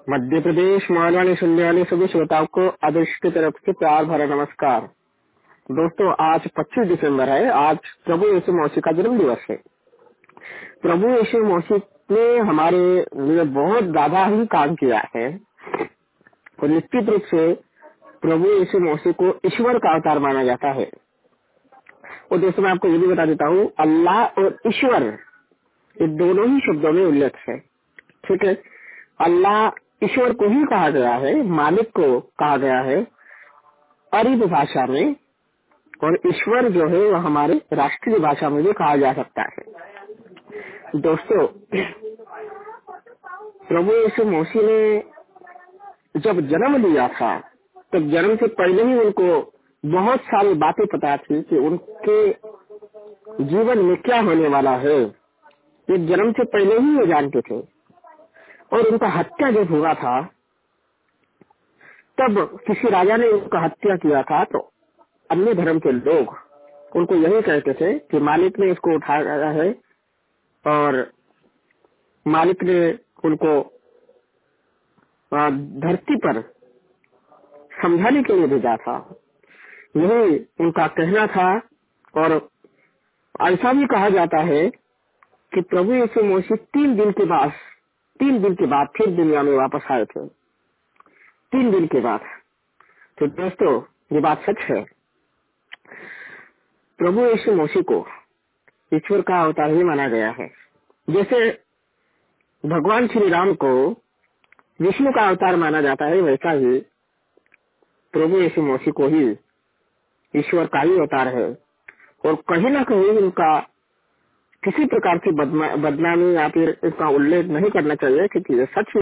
मध्य प्रदेश मालवाणी सुनने वाले सभी श्रोताओं को आदर्श की तरफ से प्यार भरा नमस्कार। दोस्तों, आज 25 दिसंबर है। आज प्रभु यीशु मसीह का जन्म दिवस है। प्रभु यीशु मसीह ने हमारे लिए बहुत ज्यादा ही काम किया है और निश्चित रूप से प्रभु यीशु मसीह को ईश्वर का अवतार माना जाता है। और दोस्तों, मैं आपको ये भी बता देता हूँ, अल्लाह और ईश्वर ये दोनों ही शब्दों में उल्लेख है। ठीक है, अल्लाह ईश्वर को ही कहा गया है, मालिक को कहा गया है अरबी भाषा में, और ईश्वर जो है वह हमारे राष्ट्रीय भाषा में भी कहा जा सकता है। दोस्तों, प्रभु यीशु मसीह ने जब जन्म लिया था तब जन्म से पहले ही उनको बहुत सारी बातें पता थी कि उनके जीवन में क्या होने वाला है। ये जन्म से पहले ही वो जानते थे। और उनका हत्या जब हुआ था, तब किसी राजा ने उनका हत्या किया था, तो अन्य धर्म के लोग उनको यही कहते थे कि मालिक ने इसको उठाया है और मालिक ने उनको धरती पर समझाने के लिए भेजा था। यही उनका कहना था। और ऐसा भी कहा जाता है कि प्रभु यीशु मसीह 3 दिन के बाद फिर दुनिया में वापस आए थे। 3 दिन के बाद। तो दोस्तों, ये बात सच है। प्रभु यीशु मसीह को ईश्वर का अवतार ही माना गया है। जैसे भगवान श्री राम को विष्णु का अवतार माना जाता है, वैसा ही प्रभु यीशु मसीह को ही ईश्वर का ही अवतार है। और कहीं न कहीं इनका किसी प्रकार की बदनामी या फिर इसका उल्लेख नहीं करना चाहिए, क्योंकि ये सच